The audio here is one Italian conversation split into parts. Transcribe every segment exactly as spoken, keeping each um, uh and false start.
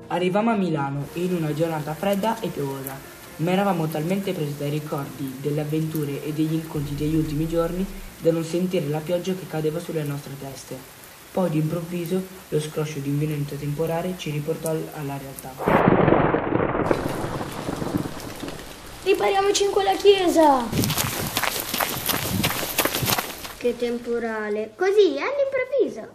Arrivammo a Milano in una giornata fredda e piovosa, ma eravamo talmente presi dai ricordi delle avventure e degli incontri degli ultimi giorni da non sentire la pioggia che cadeva sulle nostre teste. Poi d'improvviso lo scroscio di un vento temporale ci riportò alla realtà. Ripariamoci in quella chiesa! Che temporale! Così, all'improvviso!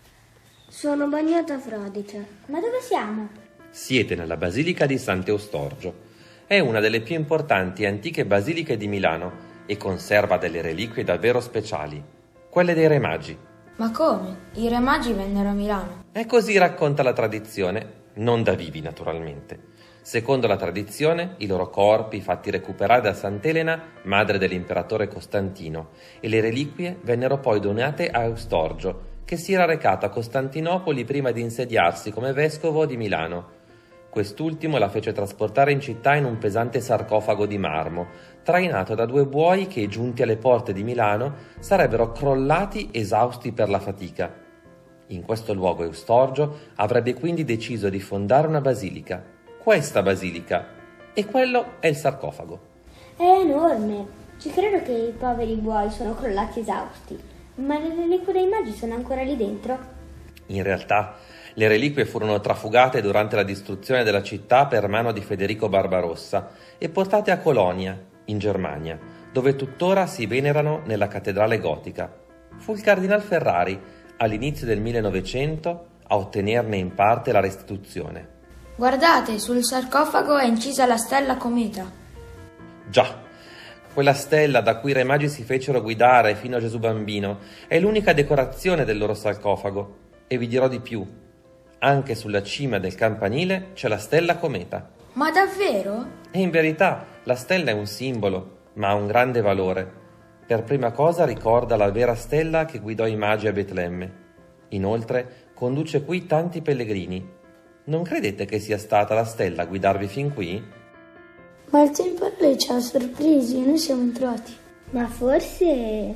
Sono bagnata fradicia. Ma dove siamo? Siete nella Basilica di Sant'Eustorgio. È una delle più importanti e antiche basiliche di Milano e conserva delle reliquie davvero speciali, quelle dei Re Magi. Ma come? I Re Magi vennero a Milano? E così racconta la tradizione, non da vivi naturalmente. Secondo la tradizione, i loro corpi fatti recuperare da Sant'Elena, madre dell'imperatore Costantino, e le reliquie vennero poi donate a Eustorgio, che si era recato a Costantinopoli prima di insediarsi come vescovo di Milano. Quest'ultimo la fece trasportare in città in un pesante sarcofago di marmo, trainato da due buoi che, giunti alle porte di Milano, sarebbero crollati esausti per la fatica. In questo luogo Eustorgio avrebbe quindi deciso di fondare una basilica, questa basilica, e quello è il sarcofago. È enorme. Ci credo che i poveri buoi sono crollati esausti. Ma le reliquie dei Magi sono ancora lì dentro? In realtà, le reliquie furono trafugate durante la distruzione della città per mano di Federico Barbarossa e portate a Colonia, in Germania, dove tuttora si venerano nella cattedrale gotica. Fu il cardinal Ferrari, all'inizio del millenovecento, a ottenerne in parte la restituzione. Guardate, sul sarcofago è incisa la stella cometa. Già, quella stella da cui i Re Magi si fecero guidare fino a Gesù bambino è l'unica decorazione del loro sarcofago. E vi dirò di più. Anche sulla cima del campanile c'è la stella cometa. Ma davvero? E in verità la stella è un simbolo, ma ha un grande valore. Per prima cosa ricorda la vera stella che guidò i Magi a Betlemme. Inoltre conduce qui tanti pellegrini. Non credete che sia stata la stella a guidarvi fin qui? Ma il temporale ci ha sorpresi e noi siamo entrati. Ma forse...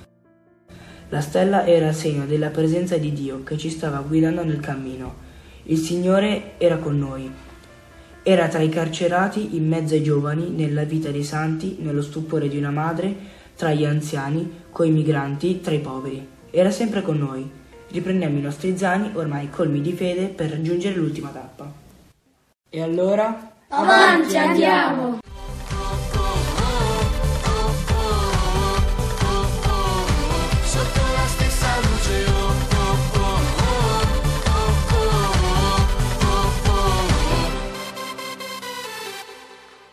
La stella era il segno della presenza di Dio che ci stava guidando nel cammino. Il Signore era con noi. Era tra i carcerati, in mezzo ai giovani, nella vita dei santi, nello stupore di una madre, tra gli anziani, coi migranti, tra i poveri. Era sempre con noi. Riprendiamo i nostri zaini, ormai colmi di fede, per raggiungere l'ultima tappa. E allora... Avanti, andiamo!